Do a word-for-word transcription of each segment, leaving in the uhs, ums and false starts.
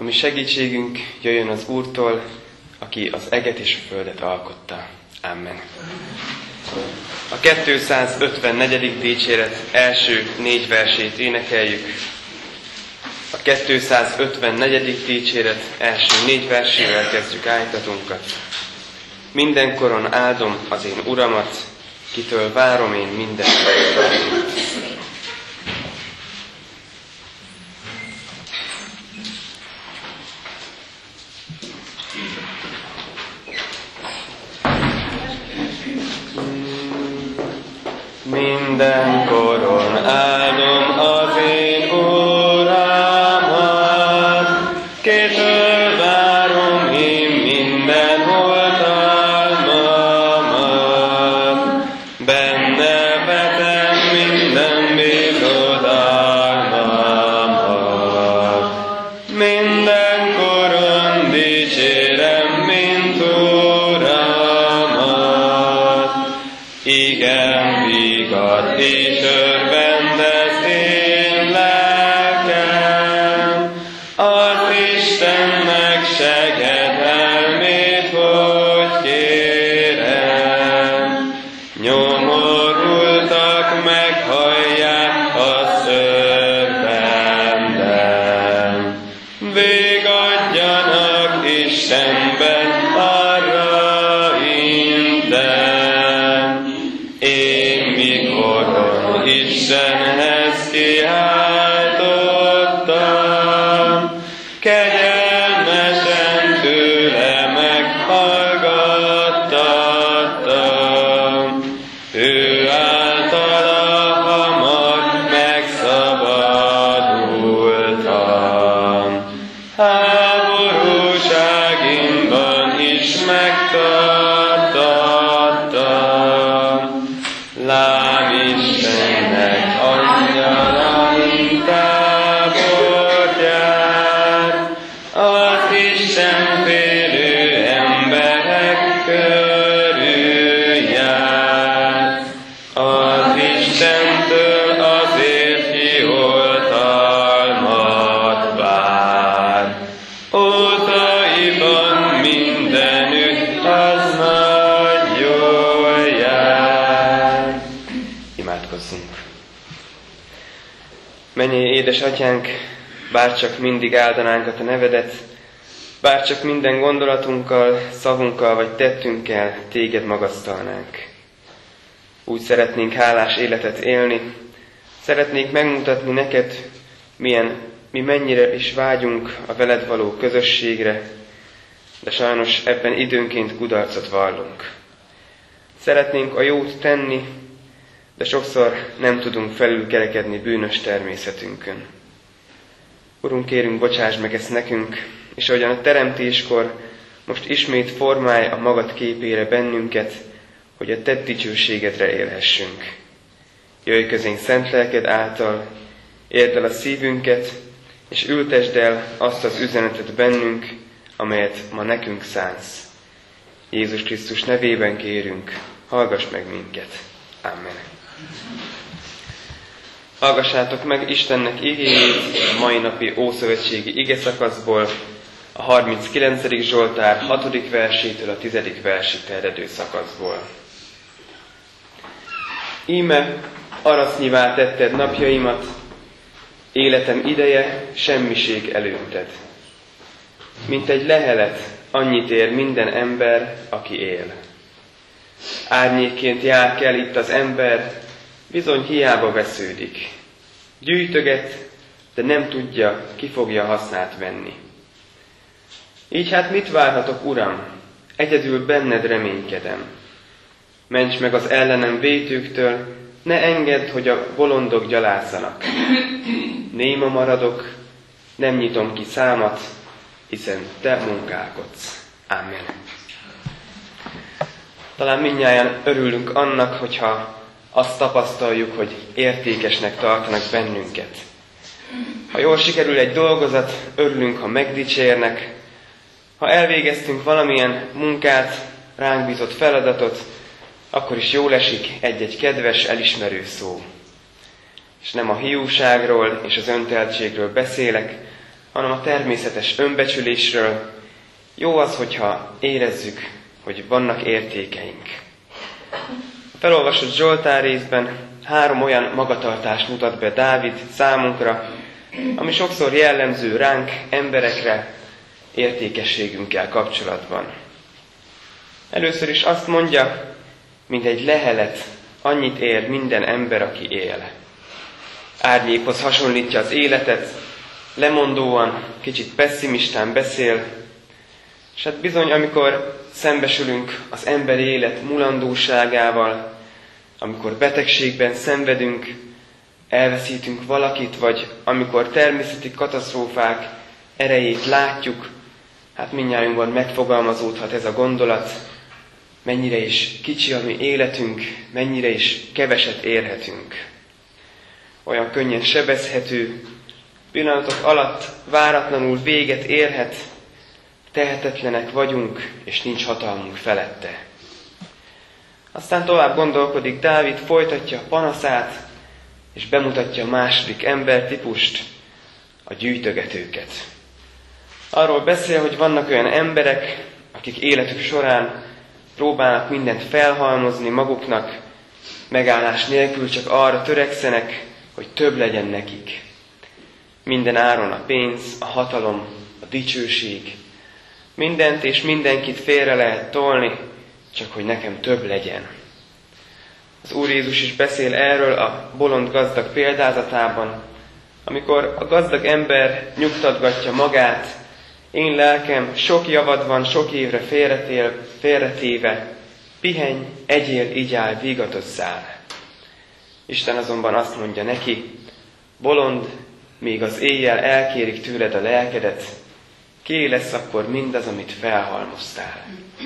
A mi segítségünk jöjjön az Úrtól, aki az eget és a földet alkotta. Amen. A kétszázötvennegyedik dicséret első négy versét énekeljük. A kétszázötvennegyedik dicséret első négy versével kezdjük ájtatunkat. Mindenkoron áldom az én Uramat, kitől várom én minden. Mindenkoron áldom az én Uramat, kitől várom én minden oltalmamat, benne vetem minden bizodalmamat. Mindenkoron dicsérem, mint Uramat, igen, vigad és örvendez én lelkem, az Istennek segedelmét, hogy kérem. Nyomorultak meghallják a szörvendem, végadjanak Istenben, arra intem. Én mikoron Istenhez kiáltottam, kegyelmesen tőle meghallgattattam. Ő általa hamar megszabadultam, háborúságimban is megtartattam. Lám Istennek angyalai tábort jár, az Istenfélő emberek körül jár. Az Istentől azért kioltalmat vár, utaiban mindenütt az nagy jól jár. Imádkozzunk! Mennyei édesatyánk, bárcsak mindig áldanánk a te nevedet, bárcsak minden gondolatunkkal, szavunkkal vagy tettünkkel téged magasztalnánk. Úgy szeretnénk hálás életet élni, szeretnénk megmutatni neked, milyen, mi mennyire is vágyunk a veled való közösségre, de sajnos ebben időnként kudarcot vallunk. Szeretnénk a jót tenni, de sokszor nem tudunk felülkerekedni bűnös természetünkön. Urunk, kérünk, bocsáss meg ezt nekünk, és ahogyan a teremtéskor most ismét formálj a magad képére bennünket, hogy a te dicsőségedre élhessünk. Jöjj közénk szent lelked által, érd el a szívünket, és ültesd el azt az üzenetet bennünk, amelyet ma nekünk szánsz. Jézus Krisztus nevében kérünk, hallgass meg minket. Amen. Hallgassátok meg Istennek igéjét a mai napi ószövetségi igeszakaszból, a harminckilencedik Zsoltár hatodik versétől a tizedik versig terjedő szakaszból. Íme, arasznyivá tetted napjaimat, életem ideje semmiség előtted. Mint egy lehelet, annyit ér minden ember, aki él. Árnyékként jár kell itt az ember, bizony hiába vesződik. Gyűjtöget, de nem tudja, ki fogja hasznát venni. Így hát mit várhatok, Uram? Egyedül benned reménykedem. Ments meg az ellenem vétőktől, ne engedd, hogy a bolondok gyalázzanak. Néma maradok, nem nyitom ki számat, hiszen te munkálkodsz. Amen. Talán mindnyájan örülünk annak, hogyha azt tapasztaljuk, hogy értékesnek tartanak bennünket. Ha jól sikerül egy dolgozat, örülünk, ha megdicsérnek. Ha elvégeztünk valamilyen munkát, ránk bízott feladatot, akkor is jól esik egy-egy kedves, elismerő szó. És nem a hiúságról és az önteltségről beszélek, hanem a természetes önbecsülésről. Jó az, hogyha érezzük, hogy vannak értékeink. A felolvasott Zsoltár részben három olyan magatartást mutat be Dávid számunkra, ami sokszor jellemző ránk, emberekre, értékességünkkel kapcsolatban. Először is azt mondja, mint egy lehelet, annyit ér minden ember, aki él. Árnyékhoz hasonlítja az életet, lemondóan, kicsit pesszimistán beszél, és hát bizony, amikor szembesülünk az emberi élet mulandóságával, amikor betegségben szenvedünk, elveszítünk valakit, vagy amikor természeti katasztrófák erejét látjuk, hát mindnyájunkban megfogalmazódhat ez a gondolat, mennyire is kicsi a mi életünk, mennyire is keveset érhetünk. Olyan könnyen sebezhető, pillanatok alatt váratlanul véget érhet, tehetetlenek vagyunk, és nincs hatalmunk felette. Aztán tovább gondolkodik Dávid, folytatja a panaszát, és bemutatja a második embertípust, a gyűjtögetőket. Arról beszél, hogy vannak olyan emberek, akik életük során próbálnak mindent felhalmozni maguknak, megállás nélkül csak arra törekszenek, hogy több legyen nekik. Minden áron a pénz, a hatalom, a dicsőség. Mindent és mindenkit félre lehet tolni, csak hogy nekem több legyen. Az Úr Jézus is beszél erről a bolond gazdag példázatában, amikor a gazdag ember nyugtatgatja magát, én lelkem, sok javad van, sok évre félretél, félretéve, pihenj, egyél, igyál, vígatozzál. Isten azonban azt mondja neki, bolond, még az éjjel elkérik tőled a lelkedet, ké lesz akkor mindaz, amit felhalmoztál.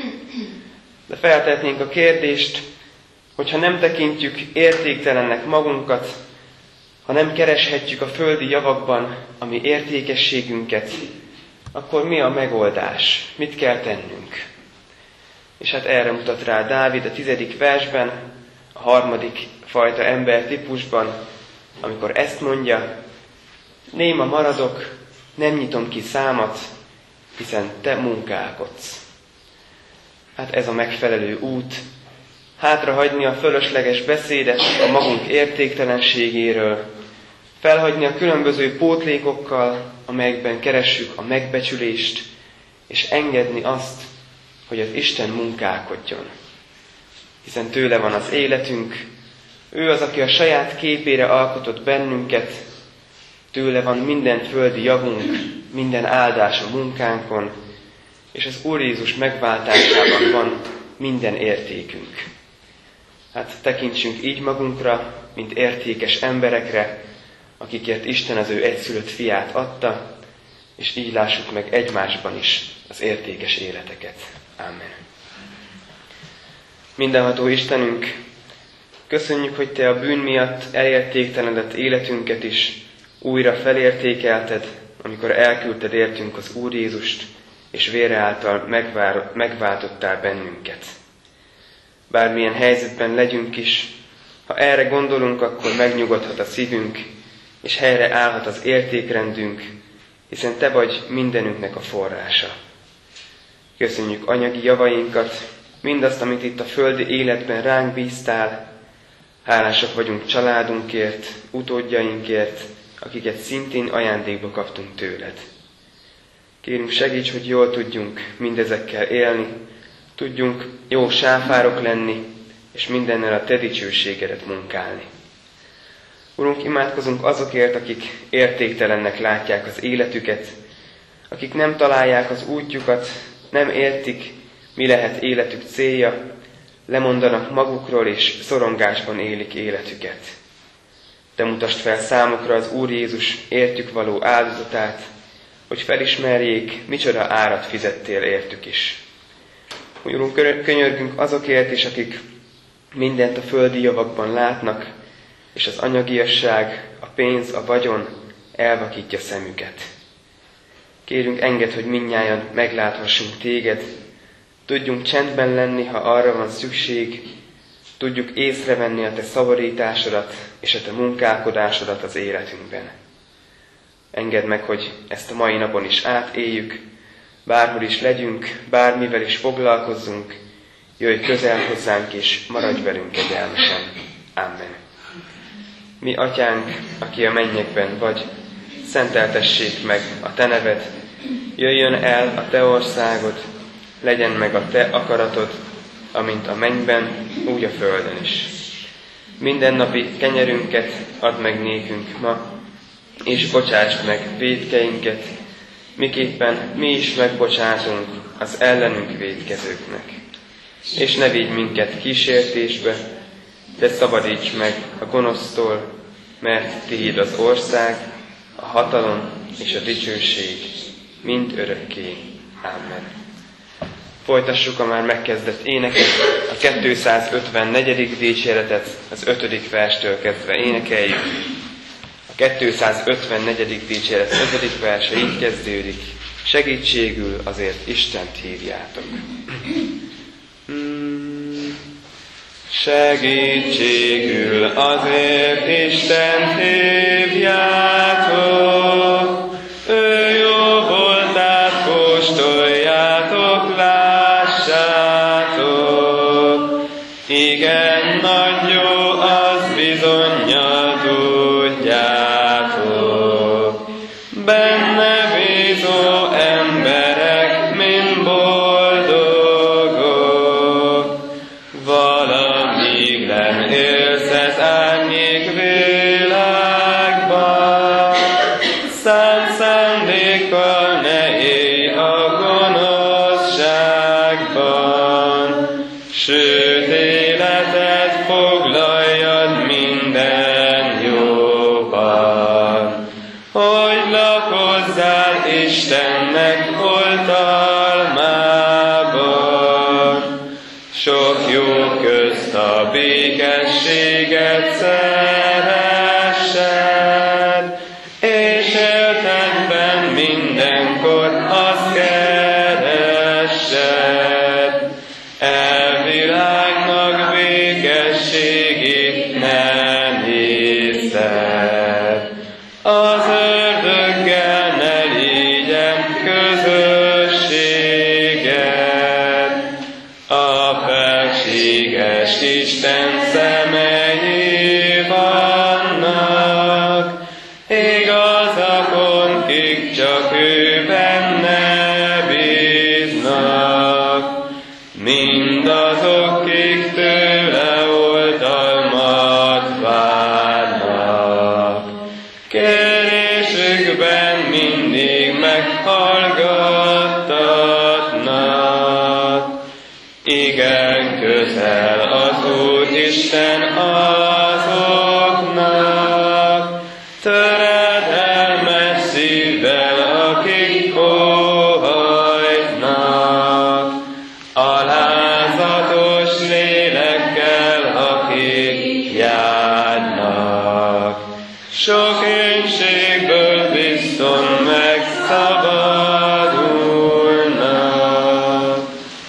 De feltehetnénk a kérdést, hogyha nem tekintjük értéktelennek magunkat, ha nem kereshetjük a földi javakban a mi értékességünket, akkor mi a megoldás? Mit kell tennünk? És hát erre mutat rá Dávid a tizedik versben, a harmadik fajta embertípusban, amikor ezt mondja, néma maradok, nem nyitom ki számat, hiszen te munkálkodsz. Hát ez a megfelelő út, hátrahagyni a fölösleges beszédet a magunk értéktelenségéről, felhagyni a különböző pótlékokkal, amelyekben keressük a megbecsülést, és engedni azt, hogy az Isten munkálkodjon. Hiszen tőle van az életünk, ő az, aki a saját képére alkotott bennünket, tőle van minden földi javunk, minden áldás a munkánkon, és az Úr Jézus megváltásában van minden értékünk. Hát tekintsünk így magunkra, mint értékes emberekre, akikért Isten az ő egyszülött fiát adta, és így lássuk meg egymásban is az értékes életeket. Amen. Mindenható Istenünk, köszönjük, hogy Te a bűn miatt elértéktelenedett életünket is újra felértékelted, amikor elküldted értünk az Úr Jézust, és vére által megváltottál bennünket. Bármilyen helyzetben legyünk is, ha erre gondolunk, akkor megnyugodhat a szívünk, és helyre állhat az értékrendünk, hiszen Te vagy mindenünknek a forrása. Köszönjük anyagi javainkat, mindazt, amit itt a földi életben ránk bíztál. Hálásak vagyunk családunkért, utódjainkért, akiket szintén ajándékba kaptunk tőled. Kérünk, segíts, hogy jól tudjunk mindezekkel élni, tudjunk jó sáfárok lenni, és mindennel a Te dicsőségedet munkálni. Urunk, imádkozunk azokért, akik értéktelennek látják az életüket, akik nem találják az útjukat, nem értik, mi lehet életük célja, lemondanak magukról, és szorongásban élik életüket. Te mutasd fel számukra az Úr Jézus értük való áldozatát, hogy felismerjék, micsoda árat fizettél értük is. Urunk, könyörgünk azokért is, akik mindent a földi javakban látnak, és az anyagiasság, a pénz, a vagyon elvakítja szemüket. Kérünk, engedd, hogy mindnyájan megláthassunk Téged, tudjunk csendben lenni, ha arra van szükség, tudjuk észrevenni a Te szabadításodat és a Te munkálkodásodat az életünkben. Engedd meg, hogy ezt a mai napon is átéljük, bárhol is legyünk, bármivel is foglalkozzunk, jöjj közel hozzánk és maradj velünk kegyelmesen. Amen. Mi atyánk, aki a mennyekben vagy, szenteltessék meg a te neved, jöjjön el a te országod, legyen meg a te akaratod, amint a mennyben, úgy a földön is. Mindennapi kenyerünket add meg nékünk ma, és bocsásd meg vétkeinket, miképpen mi is megbocsátunk az ellenünk vétkezőknek. És ne vigy minket kísértésbe, de szabadíts meg a gonosztól, mert tiéd az ország, a hatalom és a dicsőség mind örökké. Amen. Folytassuk a már megkezdett éneket, a kétszázötvennegyedik dicséretet az ötödik verstől kezdve énekeljük. A kétszázötvennegyedik dicséret ötödik verse így kezdődik: segítségül azért Istent hívjátok. Segítségül azért Istent hívjátok, ő jó voltát kóstoljátok, lássátok. Igen, nagy jó, az bizonnyal tudjátok. Benne bízó emberek mind boldogok, valamíg len élsz az árnyék világban. Szánt szándékkal ne élj a gonoszságban, sőt életet foglaljad minden jóban, hogy lakozzál Istennek oltalmában. Sok jó közt a békességet szeressed, és életedben mindenkor azt keressed. E világnak békességét ne nézed, az ördöggel ne legyen közösséged. A felséges Isten szemei vannak igazakon, kik csak ő benne bíznak. Mindazok, kik tőle oltalmat várnak, kérésükben mindig meghallgattatnak. Igen, közel az Úr Isten azoknak, töredelmes szívvel, akik óhajtnak, alázatos lélekkel, akik járnak. Sok énségből bizton megszabadulnak.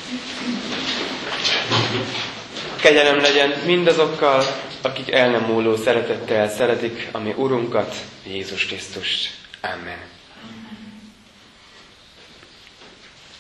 Kegyelem legyen mindazokkal, akik el nem múló szeretettel szeretik a mi Urunkat, Jézus Krisztust. Amen.